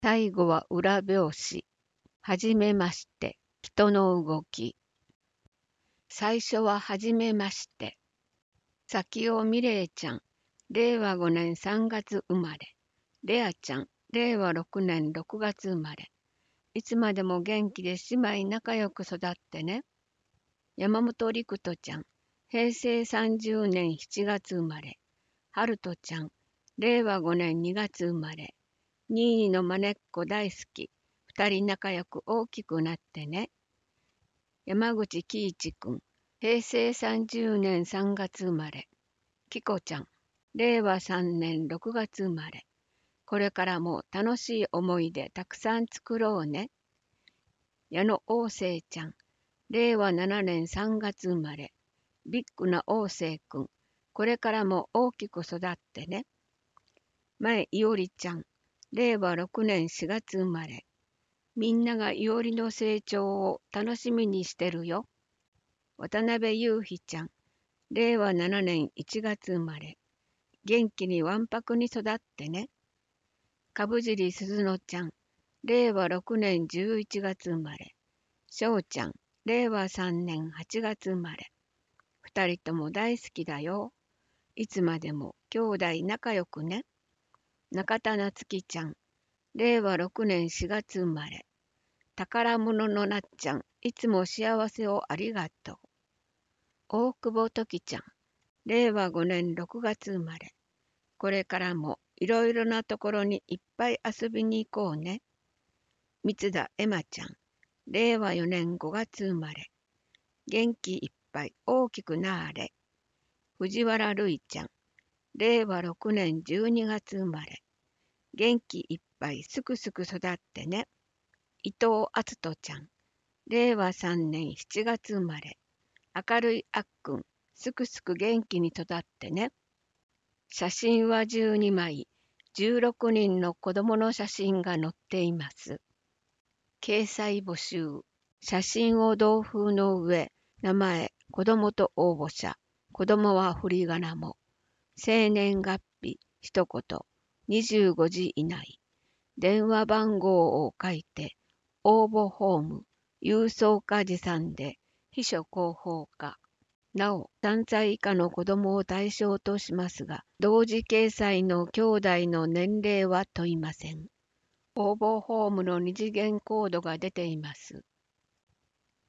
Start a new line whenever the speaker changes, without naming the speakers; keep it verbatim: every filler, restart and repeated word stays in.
最後は裏表紙。はじめまして。人の動き。最初ははじめまして。咲尾美玲ちゃん。れいわごねんさんがつ生まれ。レアちゃん。れいわろくねんろくがつ生まれ。いつまでも元気で姉妹仲良く育ってね。山本陸斗ちゃん。へいせいさんじゅうねんしちがつ生まれ。春人ちゃん。れいわごねんにがつ生まれ。ニーニのまねっこ大好き。二人仲良く大きくなってね。山口喜一くん。へいせいさんじゅうねんさんがつ生まれ。きこちゃん。れいわさんねんろくがつ生まれ。これからも楽しい思い出たくさん作ろうね。矢野旺盛ちゃん。れいわななねんさんがつ生まれ。ビッグな旺盛くん。これからも大きく育ってね。前いおりちゃん。れいわろくねんしがつ生まれ。みんながいおりの成長を楽しみにしてるよ。渡辺優希ちゃん。れいわななねんいちがつ生まれ。元気にわんぱくに育ってね。株尻鈴乃ちゃん。れいわろくねんじゅういちがつ生まれ。翔ちゃん。れいわさんねんはちがつ生まれ。二人とも大好きだよ。いつまでも兄弟仲良くね。中田夏樹ちゃん。れいわろくねんしがつ生まれ。宝物のなっちゃん。いつも幸せをありがとう。大久保時ちゃん。れいわごねんろくがつ生まれ。これからもいろいろなところにいっぱい遊びに行こうね。三田エマちゃん。れいわよねんごがつ生まれ。元気いっぱい大きくなーれ。藤原るいちゃん。れいわろくねんじゅうにがつ生まれ。元気いっぱいすくすく育ってね。伊藤篤人ちゃん。れいわさんねんしちがつ生まれ。明るいあっくん。すくすく元気に育ってね。写真はじゅうにまい。じゅうろくにんの子供の写真が載っています。掲載募集。写真を同封の上、名前、子供と応募者。子供は振り仮名も。生年月日、一言。にじゅうごじ以内。電話番号を書いて、応募フォーム、郵送か持参で、秘書広報課。なお、さんさい以下の子供を対象としますが、同時掲載の兄弟の年齢は問いません。応募フォームの二次元コードが出ています。